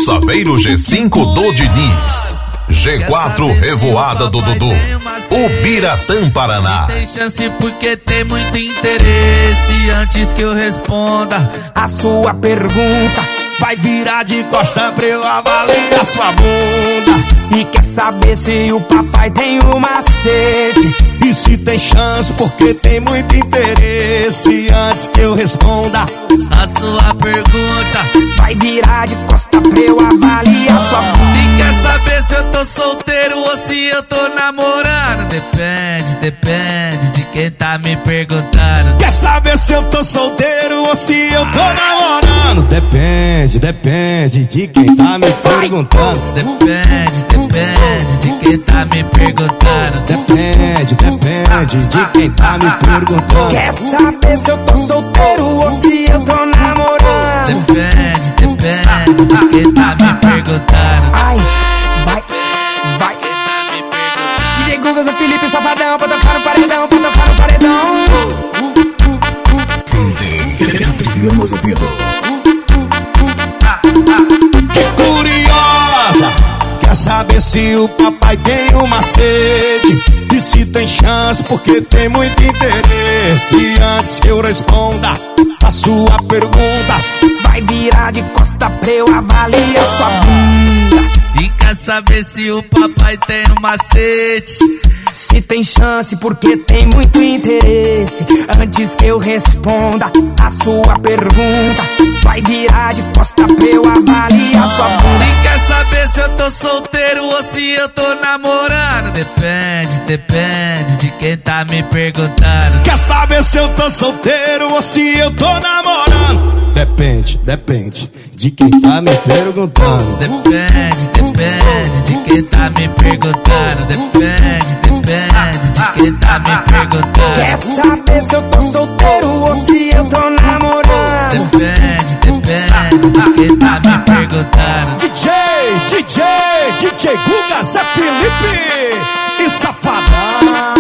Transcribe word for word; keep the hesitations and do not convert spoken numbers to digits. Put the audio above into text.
Saveiro G cinco do Diniz, G quatro Revoada do Dudu, o Biratã Paraná. Tem chance porque tem muito interesse. Antes que eu responda a sua pergunta, vai virar de costa pra eu avaliar sua bunda. E quer saber se o papai tem um macete, e se tem chance porque tem muito interesse. Antes que eu responda a sua pergunta, vai virar de costa pra eu avaliar sua bunda. E quer saber se eu tô solteiro ou se eu tô namorando? Depende, depende de quem tá me perguntando. Quer saber se eu tô solteiro ou se eu tô namorando? Depende, depende de quem tá me perguntando. Depende, depende de quem tá me perguntando. Depende, depende de quem tá me perguntando. Quer saber se eu tô solteiro ou se eu tô namorando? Depende, depende de quem tá me perguntando. Ai, vai, vai. D J Guga, Zé Felipe, Safadão, pra tocar no paredão, pra tocar no paredão. Adriano Azevedo. Que curiosa, quer saber se o papai tem um macete, e se tem chance porque tem muito interesse. Antes que eu responda a sua pergunta, vai virar de costa pra eu avaliar sua bunda. E quer saber se o papai tem um macete, se tem chance porque tem muito interesse. Antes que eu responda a sua pergunta, vai virar de costa pra eu avaliar sua bunda. E quer saber se eu tô solteiro ou se eu tô namorando? Depende, depende de quem tá me perguntando. Quer saber se eu tô solteiro ou se eu tô namorando? Depende, depende de quem tá me perguntando. Depende, depende de quem tá me perguntando. Depende, depende de quem tá me perguntando. Quer saber se eu tô solteiro ou se eu tô namorando? Depende, depende de quem tá me perguntando. D J, D J, D J Guga, Zé Felipe e Safadão.